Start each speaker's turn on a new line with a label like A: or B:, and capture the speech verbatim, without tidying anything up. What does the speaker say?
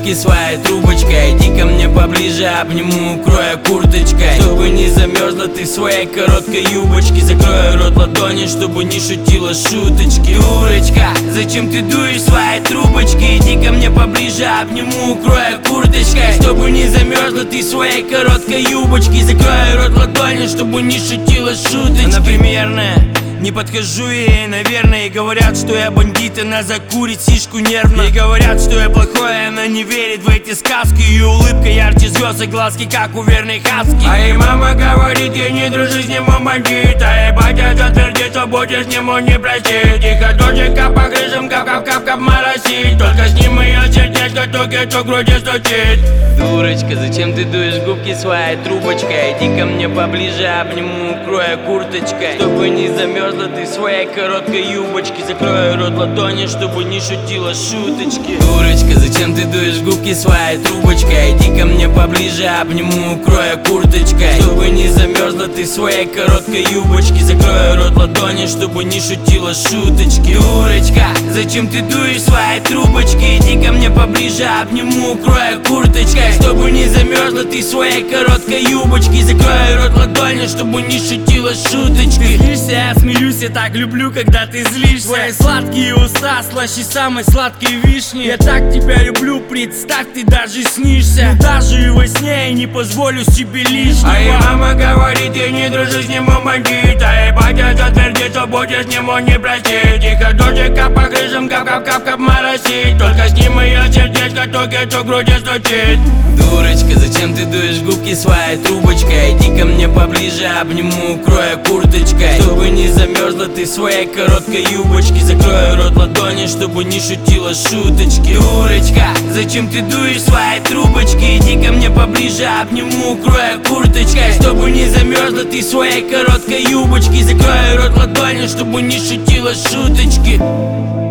A: губки своей трубочкой. Иди ко мне поближе, обниму, укрою курточкой. Чтобы не замерзла ты в своей короткой юбочке. Закрою рот ладони, чтобы не шутила шуточки. Дурочка, зачем ты дуешь своей трубочки? Иди ко мне поближе, обниму, укрою курточкой. Чтобы не замерзла ты в своей короткой юбочке. Закрою рот ладони, чтобы не шутила шуточки. Она примерная, не подхожу ей, наверное. И говорят, что я бандит, она закурит сишку нервно. И говорят, что я плохой, она не верит в эти сказки. Ее улыбка ярче звезд и глазки, как у верной хаски. А ей мама говорит, я не дружу с ним, он бандит. А ей батя затвердит, что будешь с ним, он не простит. Тихо дождика по крышам, кап-кап-кап-кап моросит. Только с ним ее сердечко тук-тук в груди стучит. Дурочка, зачем ты дуешь губки своей трубочкой? Иди ко мне поближе, обниму, укрою курточкой. Чтобы не замерзла ты в своей короткой юбочке. Закрою рот ладони, чтобы не шутила шуточки. Дурочка, зачем ты дуешь губки своей трубочкой? Иди ко мне поближе, обниму, укрою курточкой. Чтобы не замерзла ты в своей короткой юбочке. Закрою рот ладони, чтобы не шутила шуточки. Дурочка, зачем ты дуешь своей трубочкой? Иди ко мне поближе, обниму, укрою курточкой. Чтобы не замерзла ты в своей короткой юбочке. Закрою рот ладони, чтобы не шутила шуточки. Злишься, я смеюсь, я так люблю, когда ты злишься. Твои сладкие уста слаще самой сладкой вишни. Я так тебя люблю, представь, ты даже снишься. Но даже и во сне я не позволю себе лишнего. А ей мама говорит, я не дружу с ним, он бандит. А ей батя затвердит, что будешь с ним, он не простит. Тихо дождика по крышам, кап-кап-кап-кап моросит. Только с ним ее сердечко тук-тук в груди стучит. Дурочка, зачем ты дуешь губки своей трубочкой? Иди ко мне поближе, обниму, укрою курточкой. Чтобы не замерзла ты в своей короткой юбочке. Закрою рот ладони, чтобы не шутила шуточки. Дурочка, зачем ты дуешь своей трубочкой? Иди ко мне поближе, обниму, укрою курточкой. Чтобы не замерзла ты в своей короткой юбочке. Закрою рот ладони, чтобы не шутила шуточки.